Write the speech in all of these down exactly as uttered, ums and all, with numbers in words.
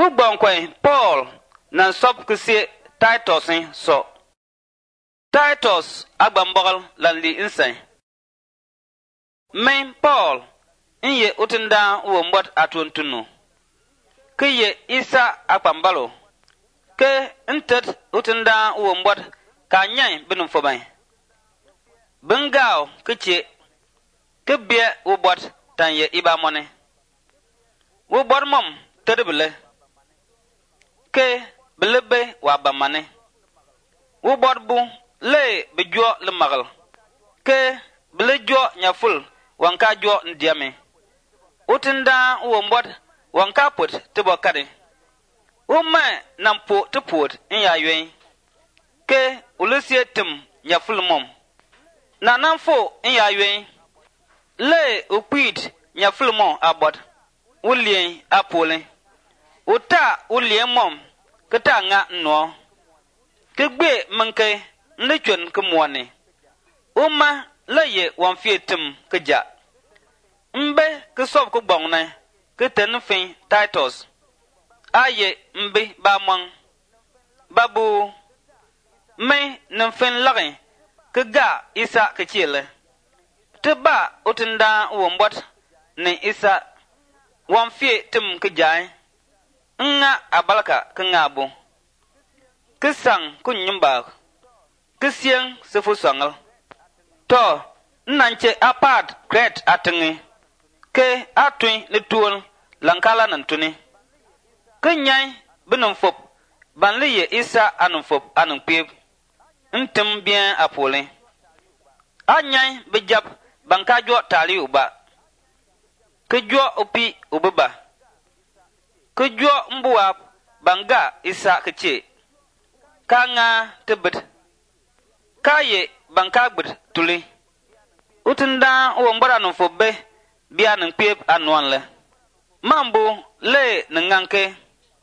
ku gbonkwe Paul nan sop kisi Titus so Titus agbambogol lan li insay men Paul inye utinda wo mbot atuntunu kiye Isa akpambalo ke intet utinda wo mbot ka nyai binum fobay bengao kiche ke bie wo bot tanye iba mone wo bot mom tedbele ke belebe wa bamane wo bot bu le bejo le magal ke belejo nyaful wanka jo ndiame utinda wo mbot wanka put tibo kade uma nampo tuput inya ywen ke ulusie tim nyaful mom na namfo inya ywen le upid nyaful mom abot ulien apole uta ulien mom keta nga no kegbe manke ndechon kemwane uma leye wanfietim keja mbe kesob ko gbongne keten fin Titus aye mbe ba mon babu me nfin lagin kega Isa kechile teba utinda wombot ne Isa wanfie tim kejai nga abalka kengabo kesang kunyumba kesien sefu sangal to nanche apart great atengi ke atwin le tuol lankala nantuni kenyai binum fop ban le ye Isa anum fop anum pep ntem bien apole anyai bejap banka jo tali uba kejo opi ubaba kejo mbuwa banga Isa keche kanga tebet kaye banka gbet tuli utinda wo mbara no fobe bia nan pep anwan le mambo le nanganke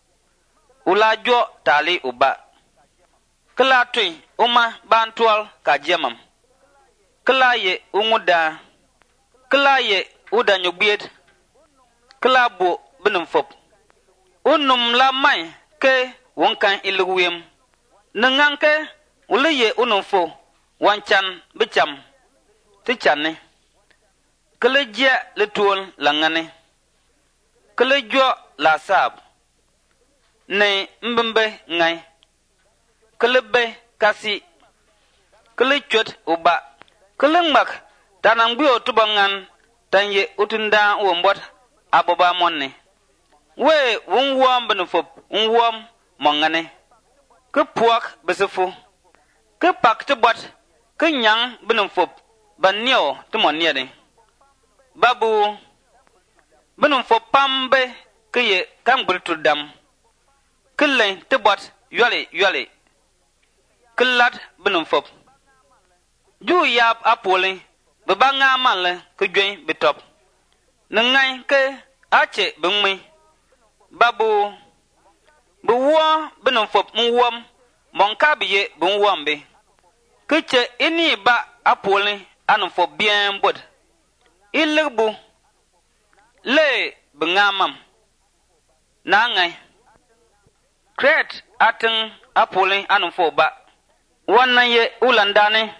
ulajo tali uba kala tui uma bantwal ka jemam kala ye unguda kala ye uda nyubiet kala bo binum fop unum la mai ke wonkan ilwem nanganke uliye unumfo wanchan bicham tichane kele jia le tuol langane kele jo la sab ne mbembe ngai kele be kasi kele chot uba kele mak tanang bio tubangan tanye utunda wombot aboba monne we wonwom benfop wonwom mongane ke puak besefu ke pak te bot ke nyang benum fop banio te moniade babu benum fop pambe ke ye kam bultudam kille te bot yole yole killat benum fop ju yap apole be banga manle ke join betop nangai ke ache bengmi babu bu wo benum fop muwom monka biye bun wombe kiche ini ba apole anu fo bien bod ilbu le bengamam nangai kret atin apole anu fo ba wannan ye ulandane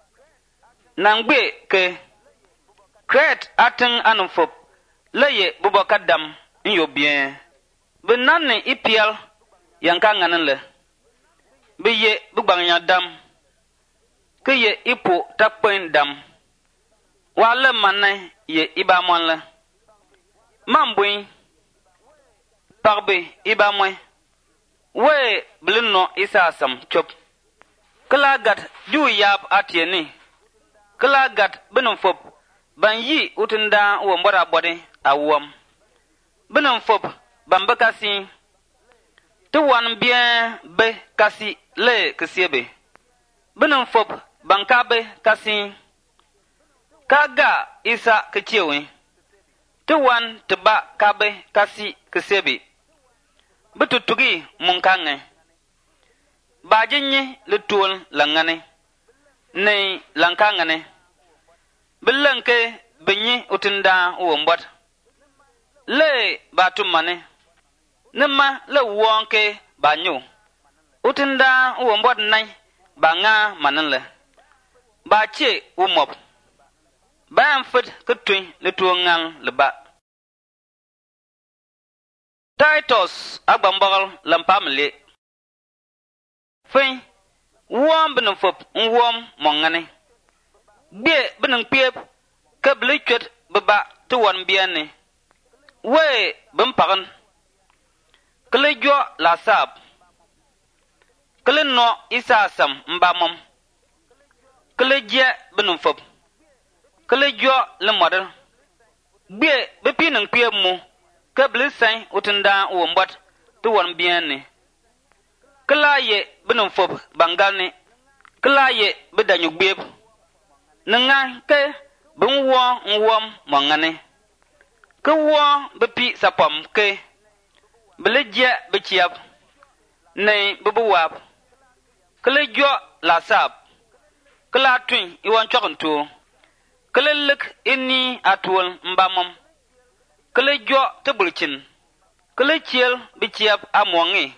nangbe ke kret atin anu fo le ye bubakadam nyo bien benanne ipial yanka nganan le biye bugbanya dam keye ipo takpen dam wale manne ye iba monle mambui parbe iba mwe we blino Isa sam chop klagat ju yab atieni klagat benum fop ban yi utinda wo mbora bode awom benum fop bambakasi tuwan bien be kasi le kesiebe benum fop bankabe kasi kaga Isa kechewe tuwan teba kabe kasi kesiebe betutugi munkange bajinye le tuol langane ne lankangane belanke benye utinda wo mbot le batumane Nima le wonke banyu. Utinda uombot nai banga mananle. Ba che umop. Ba mfit kutwin le tuongang le ba. Titus agbambogal lampamle. Fin wom benum fop wom mongane. Bie benum piep ke blichwet beba tuwan biane. We bempagan. Kele jo la sab. Kele no isa sam mbamom. Kele je benum fop. Kele jo le model. Bie bepi nang piep mu. Ke blisay utinda uombot tuwan biane. Kela ye benum fop bangalne. Kela ye bedanyuk biep. Nenga ke ben wo nwom mongane. Ke wo bepi sapom ke. Belejia bechiap. Nei bebuwap. Kele jo la sab. Kela twin iwan chokontu. Kele lek ini atuol mbamom. Kele jo tebulchin. Kele chiel bechiap amwangi.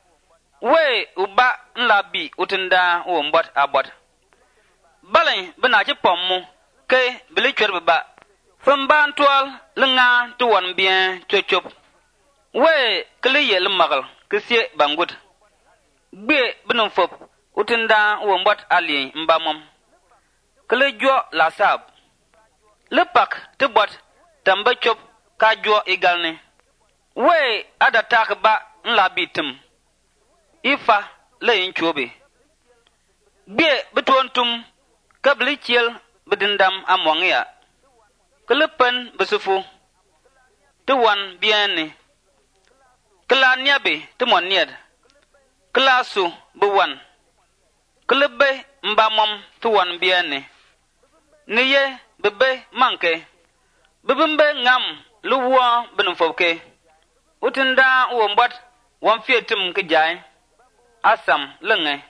We uba nlabi utinda uombot abot. Balin benachi pommu ke belichwer beba. Femban tual lenga tuwan bien chochop. We kele ye lemagal kesie bangut. Bie benum fop utinda uombot ali mbamom. Kele jo la sab. Lepak tebot tamba chop ka jo igalne. We adatak ba nlabi tim. Ifa le inchobe. Bie betuantum kabli chiel bedendam amwangia. Kelepen besufu. Tuwan biane. Kela niabe temon niad. Kela su bewan. Kelebe mbamom tuwan biane. Niye bebe manke. Bebembe ngam luwa benumfobke. Utinda uombot wamfietum kejai. Asam lenge.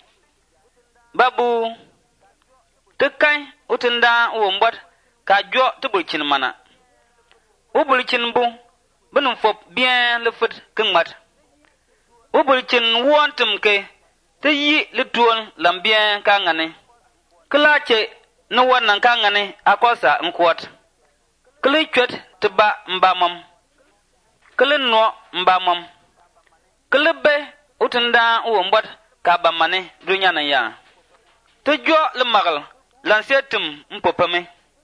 Babu. Tekai utinda uombot ka jo tebulchin mana. Ubulchin bu. Benum fop bien le fut kengmat. Ubulchin wontum ke. Te yi le tuon lambien kangane. Kelache no wanan kangane akosa mkwot. Kele chwet teba mbamam. Kele no mbamam. Kele be utinda uombot ka bamane dunyana ya. Te jo le magal lansetum mpopame.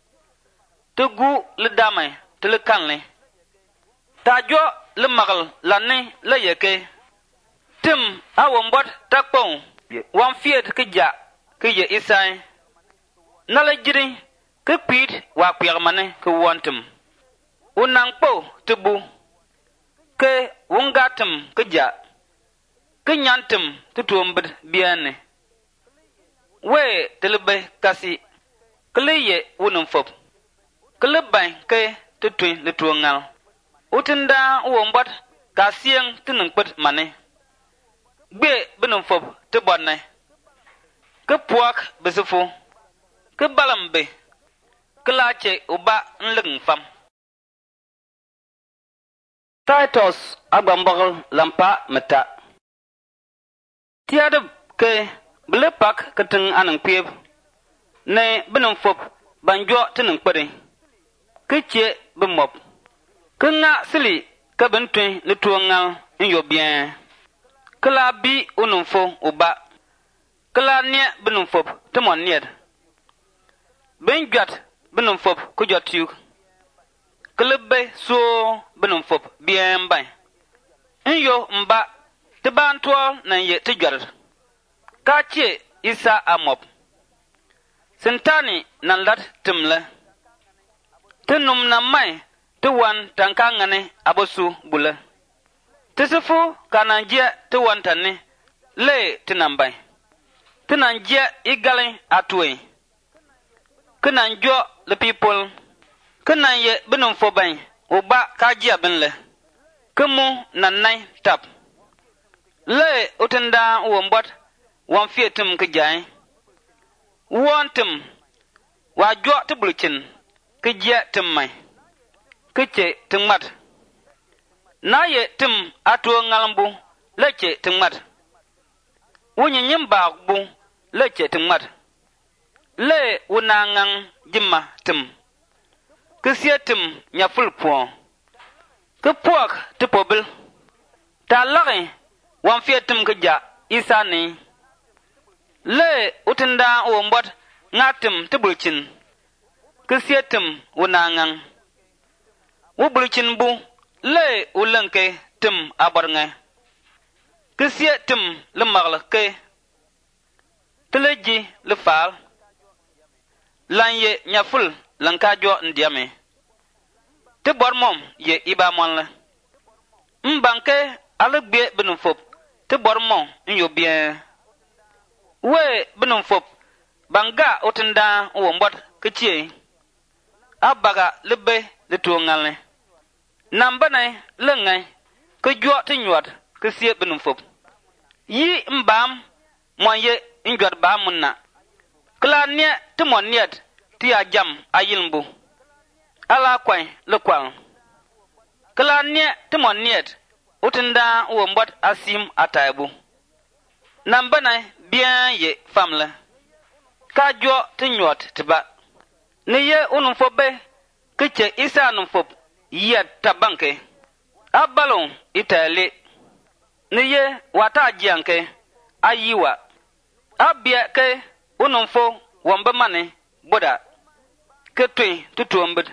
Te gu le dame te le kanle. Ta jo le magal lane le yeke. Tim awombot takpon wan fiet ke ja ke ye isai. Nala jiri ke pit wa kuyagmane ke wontum. Unang po tebu ke wungatum ke ja. Ke nyantum tutuombed biane. We telebe kasi keleye wunum fop. Kelebay ke tutui letuongal. Utinda uombot kasieng tinengpet mane. Gbe benum fop tebonne. Ke puak besufu. Ke balambe. Ke lache uba nleng fam. Titus agbambogal lampa meta. Tiadab ke belepak keteng anang piep. Ne benum fop banjo teneng pede. Ke che bemop. Ke nga sili ke bentuen le tuongal nyo bien. Ke la bi unum fo uba. Ke la nie benum fop temon nied. Ben jwat benum fop ku jot yuk. Ke lebe so benum fop bien bay. Nyo mba te ban tuol nan ye te jwat. Ka che isa amop. Sentani nan lat timle. Te num na mai te wan tankangane abosu bule. Te sefu kananjia te wan tane le te nambay. Te nanjia igale atwe. Ke nanjo le people. Ke nan ye benum fo bay. Uba kajia benle. Ke mu nan nay tap. Le utenda uombot. Wan fietum ke jai. Wontum. Wa jo te bulchin. Ke jia tem mai. Ke che tengmat. na ye tim atuo ngalambu leche tingmat wunyi nyimba bu leche tingmat le wunangang jimma tim kisie tim nyaful puo kepuak tipobil ta lagi wan fie tim kja isani le utinda wombot ngatim tibulchin kisie tim wunangang wubulchin bu le ulenke tim abarnga kisie tim le magle ke teleji le fal lanye nyaful lanka jo ndiame te bormom ye iba monle mbanke alugbe binum fop te bormom nyo bien we binum fop banga otinda wombot kichie abaga lebe le tuongalne nambane lengai ke jo te nyot ke sie binum fop yi mbam moye njot ba munna kla ne te moniet ti ajam ayilmbu ala kwai le kwal kla ne te moniet utinda wombot asim ataibu nambane bien ye famle ka jo te nyot tiba ne ye unum fobe kiche isa num fop yet tabanke abalon itali ne ye wata jianke ayiwa abia ke unum fo wombe mane boda ke twen tutuombed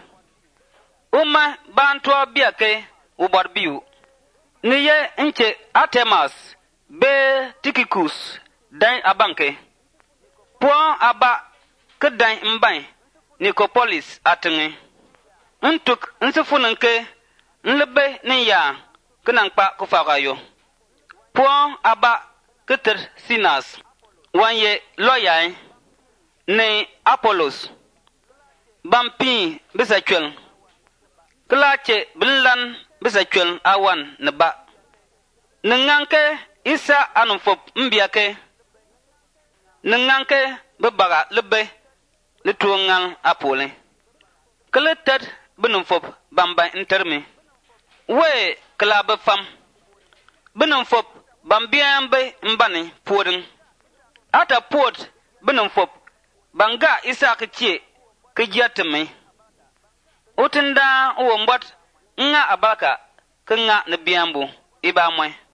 uma banto bia ke ubor biu ne ye nche atemas be tikikus dan abanke po aba ke dan mban Nicopolis atenge ntuk nsifunenke nlebe ne ya kenankpa kufagayo po aba keter sinas wanye loyai ne Apollos bampi bisa chwel klache binlan bisa chwel awan ne ba nenganke isa anumfop mbiake nenganke bebaga lebe le tuongal apole kletet binumfop bamba interme we klaba fam binumfop bambiambe mbane poding ata pod binumfop banga isa kichie kijatme utinda wombot nga abaka kenga ne biambu iba mwe